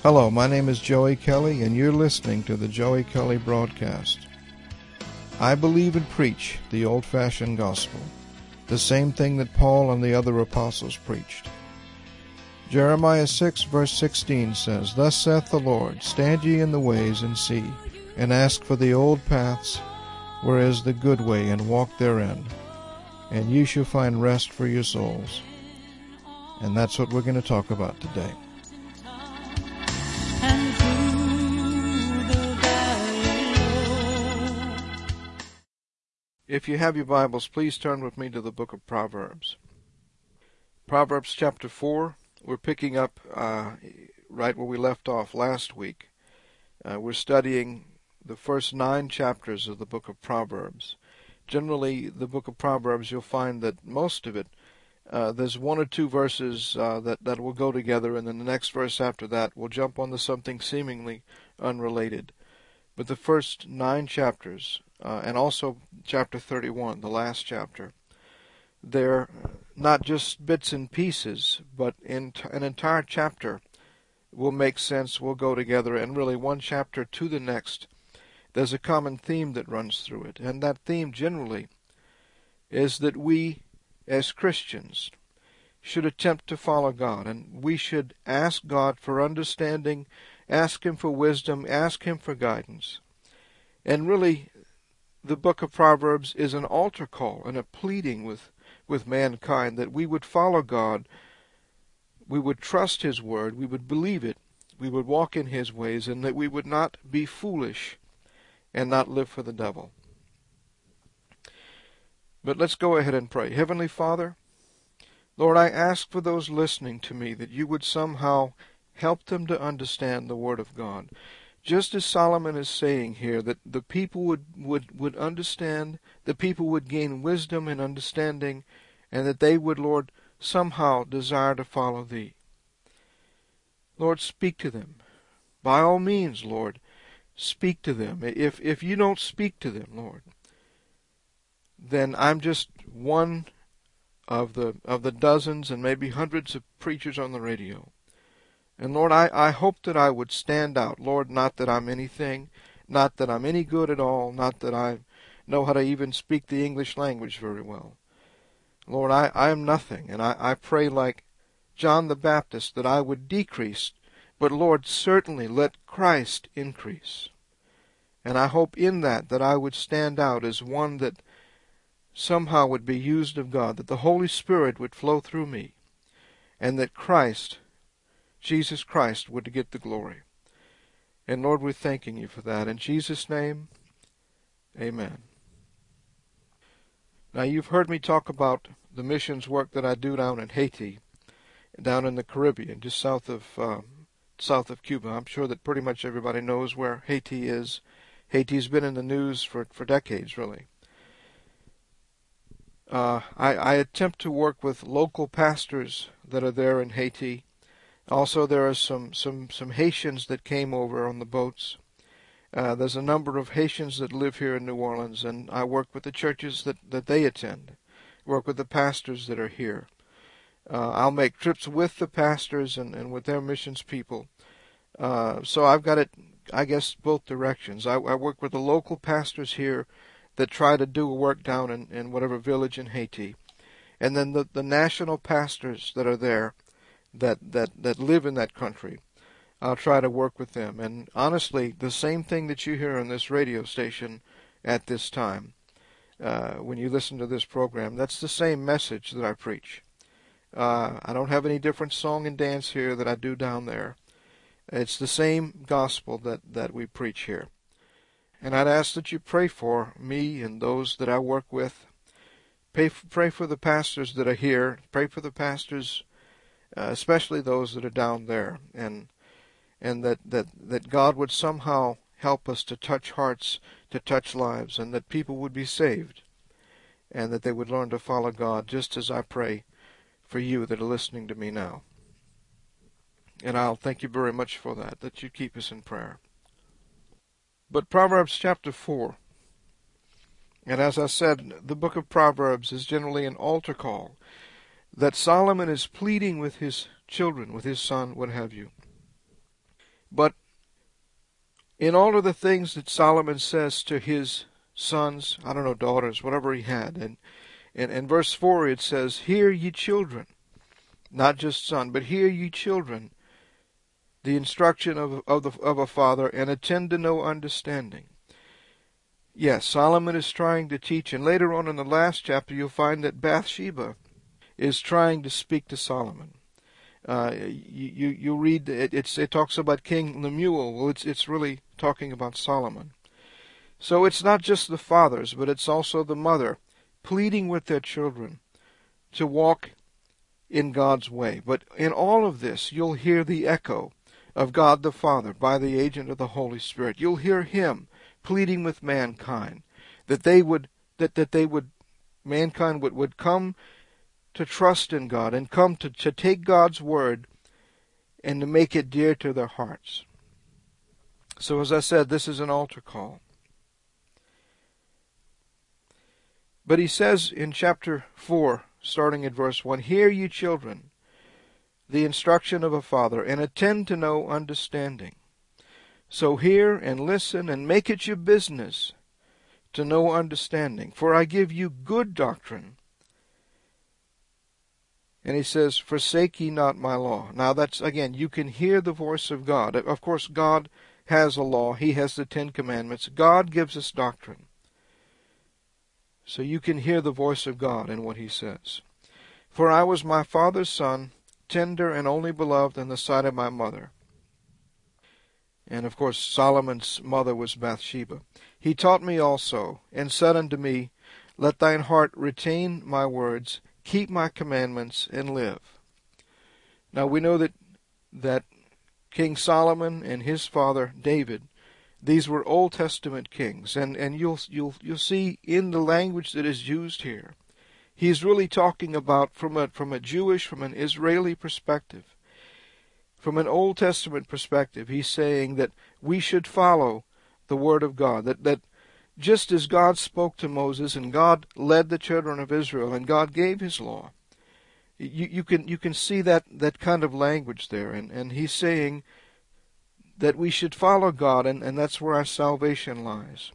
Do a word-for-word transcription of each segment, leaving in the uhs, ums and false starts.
Hello, my name is Joey Kelly, and you're listening to the Joey Kelly Broadcast. I believe and preach the old-fashioned gospel, the same thing that Paul and the other apostles preached. Jeremiah six, verse sixteen says, Thus saith the Lord, Stand ye in the ways, and see, and ask for the old paths, where is the good way, and walk therein, and ye shall find rest for your souls. And that's what we're going to talk about today. If you have your Bibles, please turn with me to the book of Proverbs. Proverbs chapter four, we're picking up uh, right where we left off last week. Uh, we're studying the first nine chapters of the book of Proverbs. Generally, the book of Proverbs, you'll find that most of it, uh, there's one or two verses uh, that, that will go together, and then the next verse after that will jump onto something seemingly unrelated. But the first nine chapters, uh, and also chapter thirty-one, the last chapter, they're not just bits and pieces, but in t- an entire chapter will make sense, will go together, and really one chapter to the next, there's a common theme that runs through it. And that theme generally is that we, as Christians, should attempt to follow God, and we should ask God for understanding, ask Him for wisdom, ask Him for guidance. And really, the book of Proverbs is an altar call and a pleading with, with mankind that we would follow God, we would trust His word, we would believe it, we would walk in His ways, and that we would not be foolish and not live for the devil. But let's go ahead and pray. Heavenly Father, Lord, I ask for those listening to me that you would somehow help them to understand the Word of God. Just as Solomon is saying here, that the people would, would, would understand, the people would gain wisdom and understanding, and that they would, Lord, somehow desire to follow Thee. Lord, speak to them. By all means, Lord, speak to them. If, if you don't speak to them, Lord, then I'm just one of the of the dozens and maybe hundreds of preachers on the radio. And Lord, I, I hope that I would stand out. Lord, not that I'm anything, not that I'm any good at all, not that I know how to even speak the English language very well. Lord, I, I am nothing, and I, I pray like John the Baptist that I would decrease, but Lord, certainly let Christ increase. And I hope in that that I would stand out as one that somehow would be used of God, that the Holy Spirit would flow through me, and that Christ, Jesus Christ, would get the glory. And Lord, we're thanking you for that. In Jesus' name, amen. Now, you've heard me talk about the missions work that I do down in Haiti, down in the Caribbean, just south of um, south of Cuba. I'm sure that pretty much everybody knows where Haiti is. Haiti's been in the news for, for decades, really. Uh, I, I attempt to work with local pastors that are there in Haiti. Also, there are some, some, some Haitians that came over on the boats. Uh, there's a number of Haitians that live here in New Orleans, and I work with the churches that, that they attend, work with the pastors that are here. Uh, I'll make trips with the pastors and, and with their missions people. Uh, so I've got it, I guess, both directions. I, I work with the local pastors here that try to do work down in, in whatever village in Haiti. And then the, the national pastors that are there, that, that, that live in that country, I'll try to work with them. And honestly, the same thing that you hear on this radio station at this time, uh, when you listen to this program, that's the same message that I preach. Uh, I don't have any different song and dance here that I do down there. It's the same gospel that, that we preach here. And I'd ask that you pray for me and those that I work with. Pray, pray for the pastors that are here. Pray for the pastors, uh, especially those that are down there. And and that, that, that God would somehow help us to touch hearts, to touch lives, and that people would be saved. And that they would learn to follow God, just as I pray for you that are listening to me now. And I'll thank you very much for that, that you keep us in prayer. But Proverbs chapter four, and as I said, the book of Proverbs is generally an altar call that Solomon is pleading with his children, with his son, what have you. But in all of the things that Solomon says to his sons, I don't know, daughters, whatever he had, and in, in verse four it says, "Hear ye children," not just son, but "hear ye children, the instruction of, of, the, of a father, and attend to no understanding." Yes, Solomon is trying to teach, and later on in the last chapter you'll find that Bathsheba is trying to speak to Solomon. Uh, you, you you read it. It's, it talks about King Lemuel. Well, it's it's really talking about Solomon. So it's not just the fathers, but it's also the mother pleading with their children to walk in God's way. But in all of this, you'll hear the echo of God the Father by the agent of the Holy Spirit. You'll hear Him pleading with mankind that they would that that they would mankind would would come to trust in God and come to, to take God's word and to make it dear to their hearts. So as I said, this is an altar call. But he says in chapter four, starting at verse one, "Hear ye children, the instruction of a father, and attend to no understanding. So hear and listen, and make it your business to know understanding. For I give you good doctrine." And he says, "Forsake ye not my law." Now that's, again, you can hear the voice of God. Of course, God has a law. He has the Ten Commandments. God gives us doctrine. So you can hear the voice of God in what he says. "For I was my father's son, tender and only beloved in the sight of my mother." And of course, Solomon's mother was Bathsheba. "He taught me also, and said unto me, Let thine heart retain my words, keep my commandments, and live." Now we know that that King Solomon and his father David, these were Old Testament kings, and, and you'll you'll you'll see in the language that is used here, he's really talking about from a from a Jewish, from an Israeli perspective. From an Old Testament perspective, he's saying that we should follow the Word of God, that that just as God spoke to Moses and God led the children of Israel and God gave his law, you, you can you can see that, that kind of language there. And, and he's saying that we should follow God, and, and that's where our salvation lies.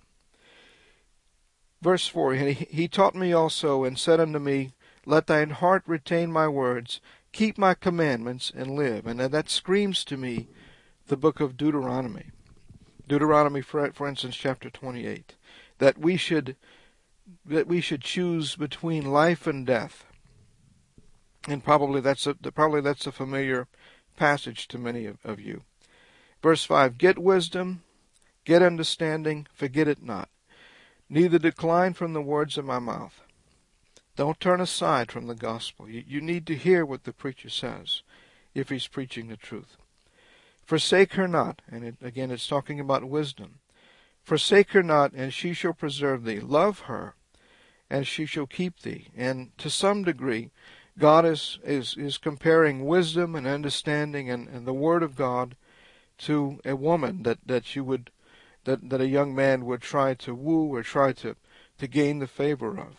Verse four, he, he taught me also and said unto me, Let thine heart retain my words, keep my commandments, and live. And that screams to me the book of Deuteronomy. Deuteronomy, for, for instance, chapter twenty-eight. That we should that we should choose between life and death. And probably that's a probably that's a familiar passage to many of, of you. Verse five, "Get wisdom, get understanding, forget it not. Neither decline from the words of my mouth." Don't turn aside from the gospel. You, you need to hear what the preacher says if he's preaching the truth. "Forsake her not," and it, again it's talking about wisdom. "Forsake her not, and she shall preserve thee. Love her, and she shall keep thee." And to some degree, God is is, is comparing wisdom and understanding and, and the Word of God to a woman that, that you would that, that a young man would try to woo or try to, to gain the favor of.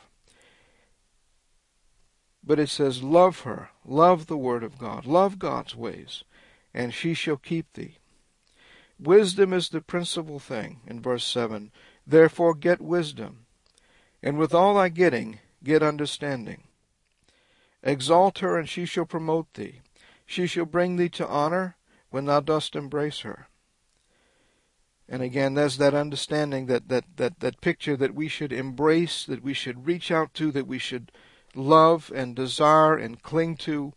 But it says, love her, love the Word of God, love God's ways, and she shall keep thee. Wisdom is the principal thing in verse seven. "Therefore get wisdom, and with all thy getting, get understanding. Exalt her, and she shall promote thee. She shall bring thee to honor when thou dost embrace her." And again, there's that understanding, that, that, that, that picture that we should embrace, that we should reach out to, that we should love and desire and cling to.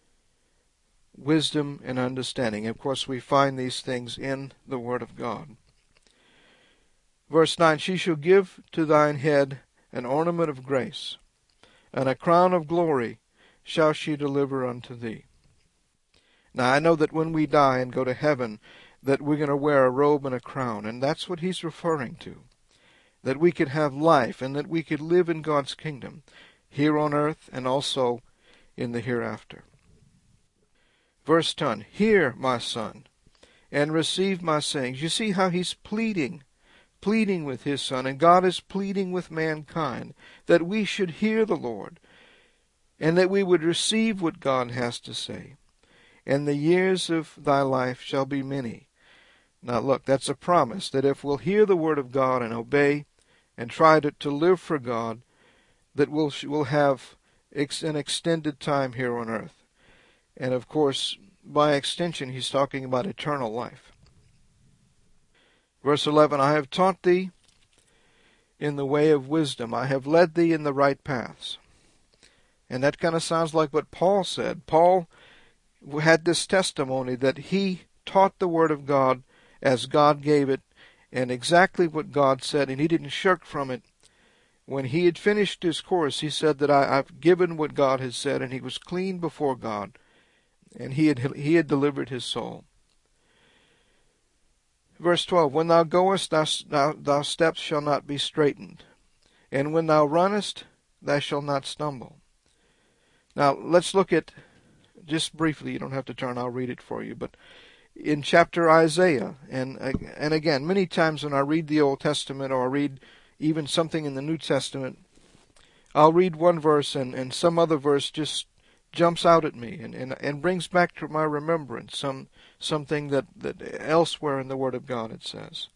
Wisdom and understanding. Of course, we find these things in the Word of God. Verse nine, "She shall give to thine head an ornament of grace, and a crown of glory shall she deliver unto thee." Now, I know that when we die and go to heaven, that we're going to wear a robe and a crown, and that's what he's referring to. That we could have life, and that we could live in God's kingdom, here on earth and also in the hereafter. Verse ten, "Hear, my son, and receive my sayings." You see how he's pleading, pleading with his son, and God is pleading with mankind, that we should hear the Lord, and that we would receive what God has to say. "And the years of thy life shall be many, Now look, that's a promise that if we'll hear the word of God and obey and try to, to live for God, that we'll, we'll have ex, an extended time here on earth. And of course, by extension, he's talking about eternal life. Verse eleven, I have taught thee in the way of wisdom. I have led thee in the right paths. And that kind of sounds like what Paul said. Paul had this testimony that he taught the word of God as God gave it, and exactly what God said, and he didn't shirk from it. When he had finished his course, he said that I, I've given what God has said, and he was clean before God, and he had, he had delivered his soul. Verse twelve, when thou goest, thou, thou, thy steps shall not be straitened, and when thou runnest, thou shalt not stumble. Now, let's look at, just briefly, you don't have to turn, I'll read it for you, but in chapter Isaiah, and and again, many times when I read the Old Testament or I read even something in the New Testament, I'll read one verse and, and some other verse just jumps out at me and, and, and brings back to my remembrance some something that, that elsewhere in the Word of God it says.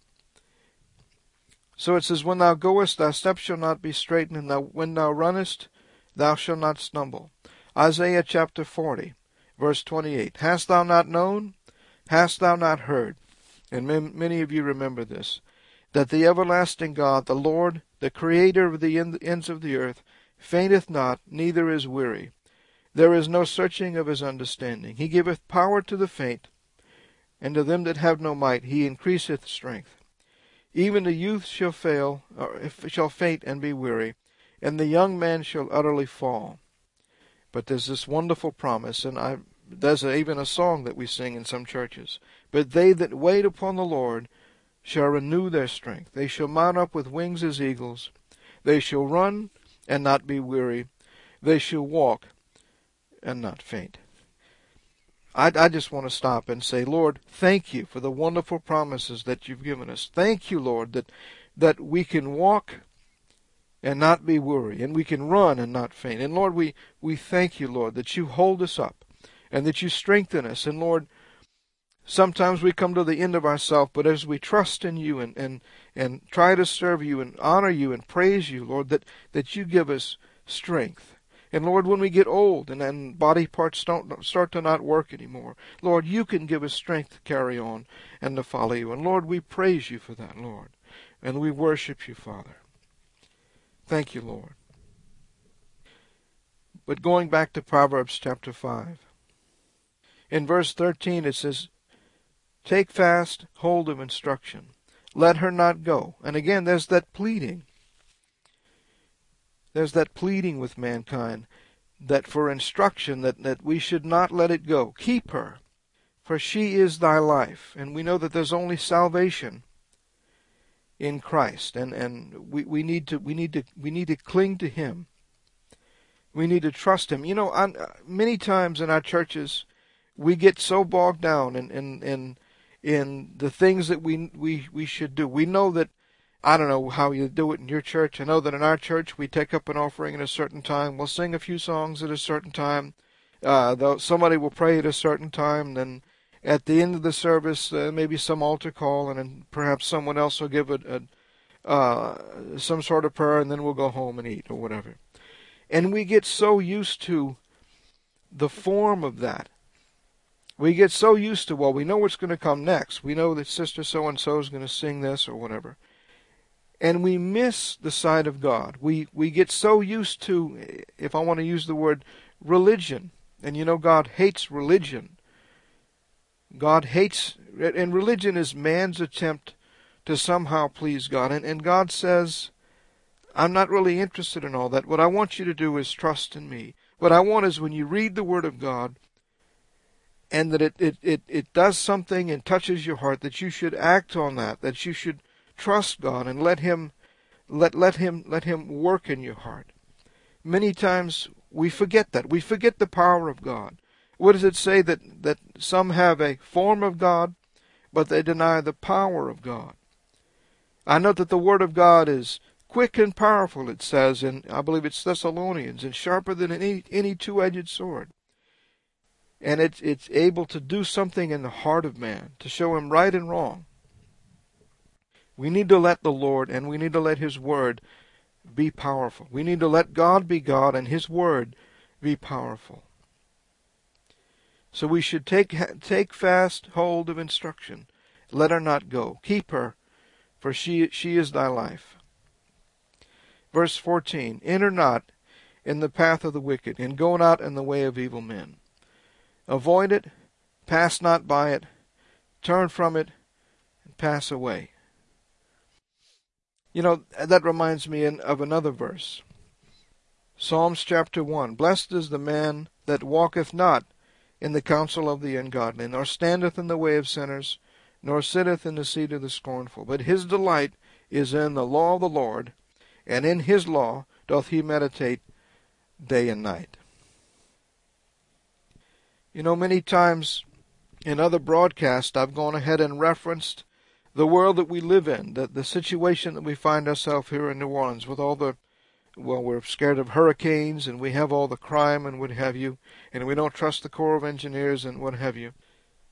So it says, when thou goest, thy steps shall not be straitened, and thou, when thou runnest, thou shalt not stumble. Isaiah chapter forty, verse twenty-eight. Hast thou not known? Hast thou not heard? And many of you remember this, that the everlasting God, the Lord, the Creator of the ends of the earth, fainteth not, neither is weary. There is no searching of his understanding. He giveth power to the faint, and to them that have no might he increaseth strength. Even the youth shall fail, or shall faint and be weary, and the young man shall utterly fall. But there's this wonderful promise, and I, there's a, even a song that we sing in some churches. But they that wait upon the Lord shall renew their strength. They shall mount up with wings as eagles. They shall run and not be weary. They shall walk and not faint. I, I just want to stop and say, Lord, thank you for the wonderful promises that you've given us. Thank you, Lord, that, that we can walk and not be weary, and we can run and not faint. And Lord, we, we thank you, Lord, that you hold us up and that you strengthen us. And Lord, sometimes we come to the end of ourselves, but as we trust in you and, and, and try to serve you and honor you and praise you, Lord, that, that you give us strength. And Lord, when we get old and then body parts don't start to not work anymore, Lord, you can give us strength to carry on and to follow you. And Lord, we praise you for that, Lord. And we worship you, Father. Thank you, Lord. But going back to Proverbs chapter five, in verse thirteen it says, take fast hold of instruction. Let her not go. And again, there's that pleading. There's that pleading with mankind, that for instruction, that, that we should not let it go. Keep her, for she is thy life. And we know that there's only salvation in Christ, and, and we, we need to we need to we need to cling to him. We need to trust him. You know, on, many times in our churches, we get so bogged down in in, in, in the things that we, we we should do. We know that, I don't know how you do it in your church. I know that in our church we take up an offering at a certain time. We'll sing a few songs at a certain time. Uh, though somebody will pray at a certain time. Then at the end of the service, uh, maybe some altar call, and then perhaps someone else will give a, a uh, some sort of prayer, and then we'll go home and eat or whatever. And we get so used to the form of that. We get so used to, well, we know what's going to come next. We know that Sister so-and-so is going to sing this or whatever. And we miss the side of God. We we get so used to, if I want to use the word, religion. And you know, God hates religion. God hates, and religion is man's attempt to somehow please God. And, and God says, I'm not really interested in all that. What I want you to do is trust in me. What I want is when you read the Word of God, and that it, it, it, it does something and touches your heart, that you should act on that, that you should trust God and let him let let him let him work in your heart. Many times we forget that. We forget the power of God. What does it say? That that some have a form of God, but they deny the power of God. I know that the Word of God is quick and powerful, it says in, I believe it's Thessalonians, and sharper than any any two-edged sword. And it's it's able to do something in the heart of man, to show him right and wrong. We need to let the Lord and we need to let His Word be powerful. We need to let God be God and His Word be powerful. So we should take take fast hold of instruction. Let her not go. Keep her, for she she is thy life. Verse fourteen, enter not in the path of the wicked, and go not in the way of evil men. Avoid it, pass not by it, turn from it, and pass away. You know, that reminds me of another verse. Psalms chapter one, blessed is the man that walketh not in the counsel of the ungodly, nor standeth in the way of sinners, nor sitteth in the seat of the scornful. But his delight is in the law of the Lord, and in his law doth he meditate day and night. You know, many times in other broadcasts I've gone ahead and referenced the world that we live in, the, the situation that we find ourselves here in New Orleans with all the, well, we're scared of hurricanes and we have all the crime and what have you, and we don't trust the Corps of Engineers and what have you.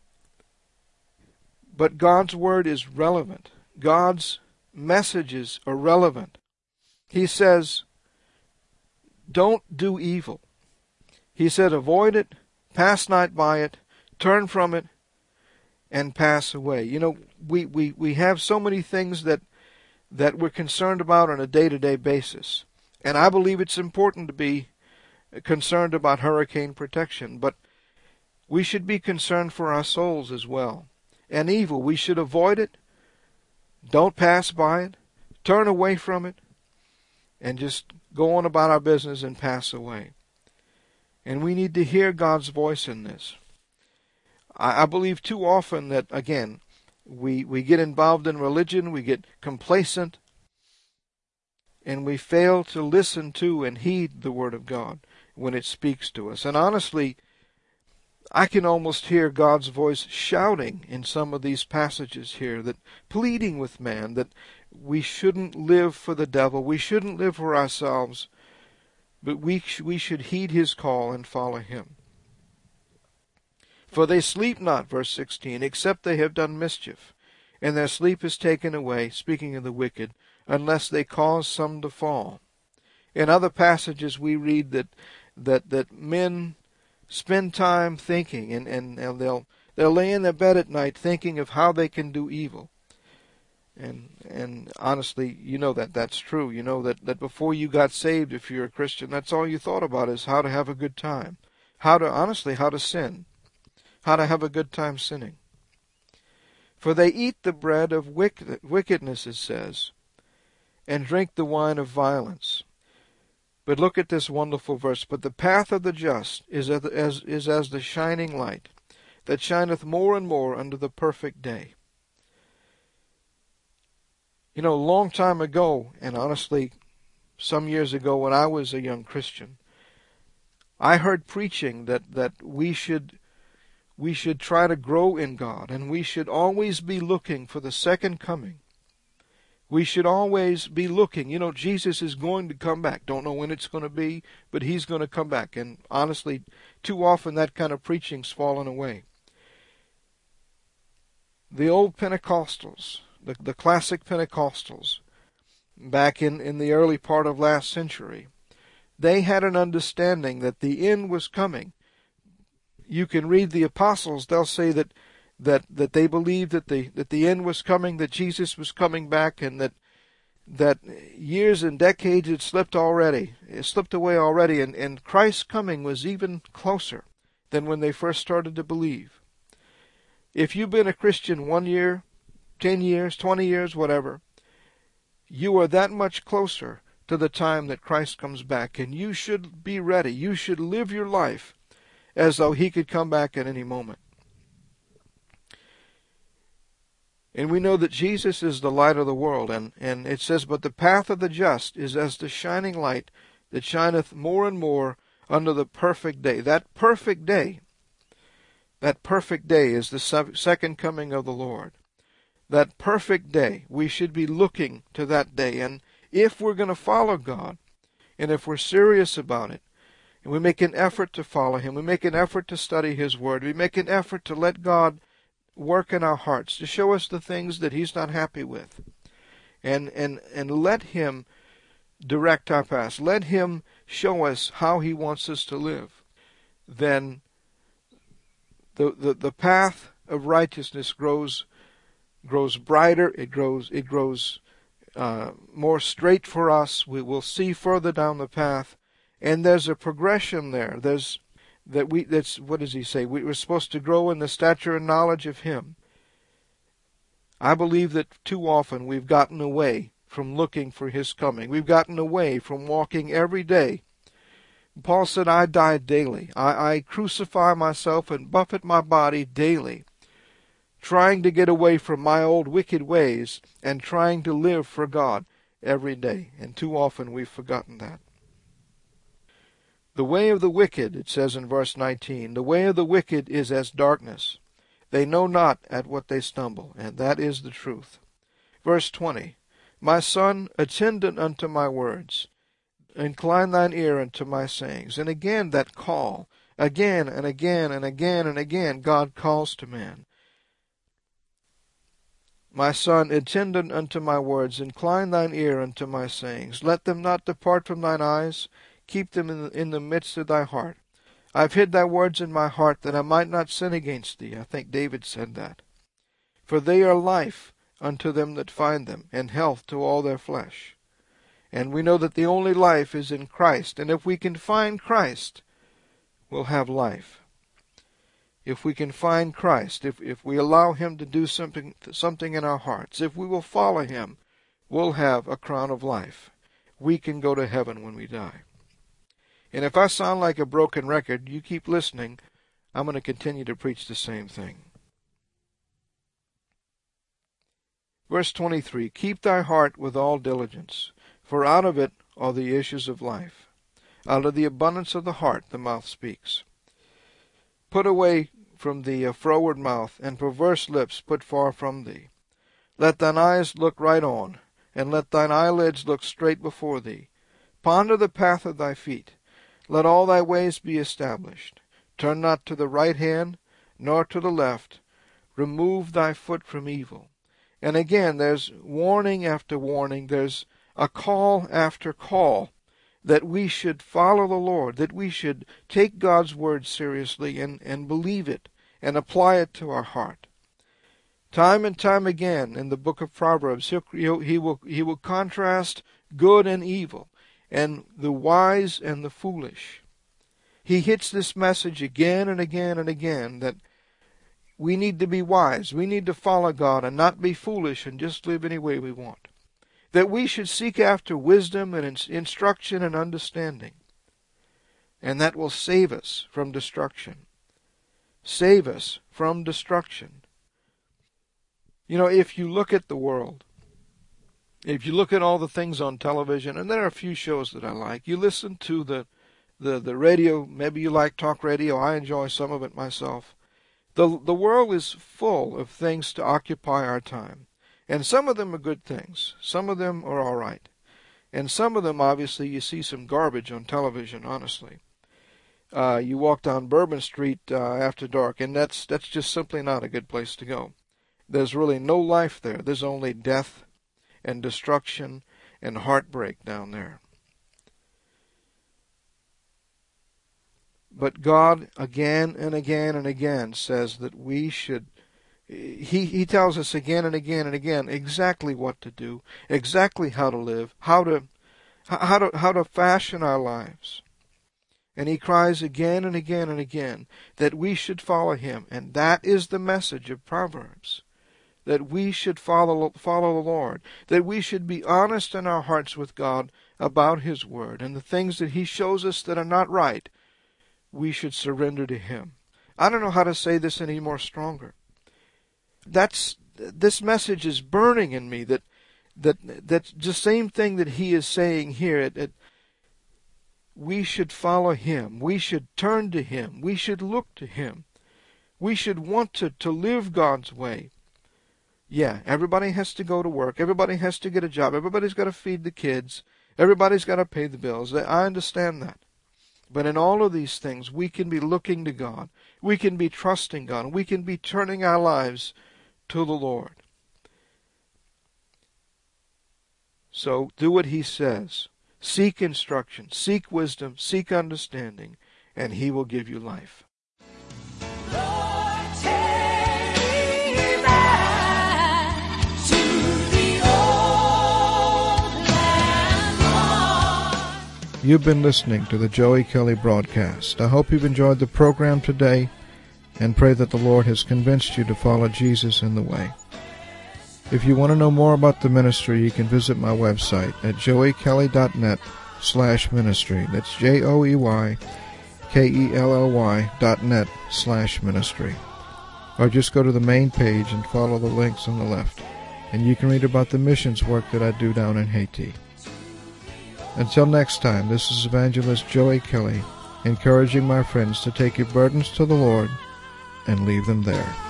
But God's Word is relevant. God's messages are relevant. He says, don't do evil. He said, avoid it, pass not by it, turn from it, and pass away. You know, we, we, we have so many things that, that we're concerned about on a day-to-day basis. And I believe it's important to be concerned about hurricane protection, but we should be concerned for our souls as well. And evil, we should avoid it, don't pass by it, turn away from it, and just go on about our business and pass away. And we need to hear God's voice in this. I, I believe too often that, again, we, we get involved in religion, we get complacent, and we fail to listen to and heed the Word of God when it speaks to us. And honestly, I can almost hear God's voice shouting in some of these passages here, that pleading with man, that we shouldn't live for the devil, we shouldn't live for ourselves, but we, sh- we should heed his call and follow him. For they sleep not, verse sixteen, except they have done mischief, and their sleep is taken away, speaking of the wicked, unless they cause some to fall. In other passages we read that that, that men spend time thinking, and, and, and they'll they'll lay in their bed at night thinking of how they can do evil. And and honestly, you know that that's true. You know that, that before you got saved, if you're a Christian, that's all you thought about is how to have a good time. How to, honestly, how to sin. How to have a good time sinning. For they eat the bread of wickedness, it says, and drink the wine of violence. But look at this wonderful verse. But the path of the just is as, as, is as the shining light, that shineth more and more unto the perfect day. You know, a long time ago, and honestly, some years ago when I was a young Christian, I heard preaching that, that we should we should try to grow in God, and we should always be looking for the second coming. We should always be looking. You know, Jesus is going to come back. Don't know when it's going to be, but he's going to come back. And honestly, too often that kind of preaching's fallen away. The old Pentecostals, the, the classic Pentecostals, back in, in the early part of last century, they had an understanding that the end was coming. You can read the apostles, they'll say that that, that they believed that the that the end was coming, that Jesus was coming back, and that that years and decades had slipped already, it slipped away already, and, and Christ's coming was even closer than when they first started to believe. If you've been a Christian one year, ten years, twenty years, whatever, you are that much closer to the time that Christ comes back, and you should be ready. You should live your life as though he could come back at any moment. And we know that Jesus is the light of the world, and, and it says, but the path of the just is as the shining light that shineth more and more unto the perfect day. That perfect day, that perfect day is the second coming of the Lord. That perfect day, we should be looking to that day. And if we're going to follow God, and if we're serious about it, and we make an effort to follow him, we make an effort to study his word, we make an effort to let God work in our hearts, to show us the things that he's not happy with, and, and, and let Him direct our path. Let Him show us how He wants us to live. Then the, the, the path of righteousness grows grows brighter. It grows it grows uh, more straight for us. We will see further down the path, and there's a progression there. There's that we that's what does He say? We, we're supposed to grow in the stature and knowledge of Him. I believe that too often we've gotten away from looking for His coming. We've gotten away from walking every day. Paul said, I die daily. I, I crucify myself and buffet my body daily, trying to get away from my old wicked ways and trying to live for God every day. And too often we've forgotten that. The way of the wicked, it says in verse nineteen, the way of the wicked is as darkness. They know not at what they stumble, and that is the truth. Verse twenty, my son, attend unto my words. Incline thine ear unto my sayings. And again that call. Again and again and again and again God calls to man. My son, attend unto my words. Incline thine ear unto my sayings. Let them not depart from thine eyes. Keep them in the, in the midst of thy heart. I've hid thy words in my heart that I might not sin against thee. I think David said that. For they are life unto them that find them, and health to all their flesh. And we know that the only life is in Christ. And if we can find Christ, we'll have life. If we can find Christ, if, if we allow Him to do something, something in our hearts, if we will follow Him, we'll have a crown of life. We can go to heaven when we die. And if I sound like a broken record, you keep listening. I'm going to continue to preach the same thing. Verse twenty-three, keep thy heart with all diligence, for out of it are the issues of life. Out of the abundance of the heart the mouth speaks. Put away from thee a froward mouth, and perverse lips put far from thee. Let thine eyes look right on, and let thine eyelids look straight before thee. Ponder the path of thy feet. Let all thy ways be established. Turn not to the right hand, nor to the left. Remove thy foot from evil. And again, there's warning after warning. There's a call after call that we should follow the Lord, that we should take God's word seriously and, and believe it and apply it to our heart. Time and time again in the book of Proverbs, he'll, he will, he will contrast good and evil and the wise and the foolish. He hits this message again and again and again that we need to be wise. We need to follow God and not be foolish and just live any way we want. That we should seek after wisdom and instruction and understanding. And that will save us from destruction. Save us from destruction. You know, if you look at the world, if you look at all the things on television, and there are a few shows that I like, you listen to the, the, the radio, maybe you like talk radio, I enjoy some of it myself. The, the world is full of things to occupy our time. And some of them are good things. Some of them are all right. And some of them, obviously, you see some garbage on television, honestly. Uh, you walk down Bourbon Street uh, after dark, and that's that's just simply not a good place to go. There's really no life there. There's only death and destruction and heartbreak down there. But God, again and again and again, says that we should He, he tells us again and again and again exactly what to do, exactly how to live, how to, how to, how to fashion our lives. And He cries again and again and again that we should follow Him. And that is the message of Proverbs. That we should follow, follow the Lord. That we should be honest in our hearts with God about His Word. And the things that He shows us that are not right, we should surrender to Him. I don't know how to say this any more stronger. That's this message is burning in me. That that that's the same thing that He is saying here. It, it, we should follow Him. We should turn to Him. We should look to Him. We should want to, to live God's way. Yeah, everybody has to go to work. Everybody has to get a job. Everybody's got to feed the kids. Everybody's got to pay the bills. I understand that. But in all of these things, we can be looking to God. We can be trusting God. We can be turning our lives to the Lord. So do what he says. Seek instruction, seek wisdom, seek understanding, and he will give you life. Lord, take me back to the old land. You've been listening to the Joey Kelly broadcast. I hope you've enjoyed the program today and pray that the Lord has convinced you to follow Jesus in the way. If you want to know more about the ministry, you can visit my website at joey kelly dot net slash ministry. That's J O E Y K E L L Y dot net slash ministry. Or just go to the main page and follow the links on the left, and you can read about the missions work that I do down in Haiti. Until next time, this is Evangelist Joey Kelly, encouraging my friends to take your burdens to the Lord and leave them there.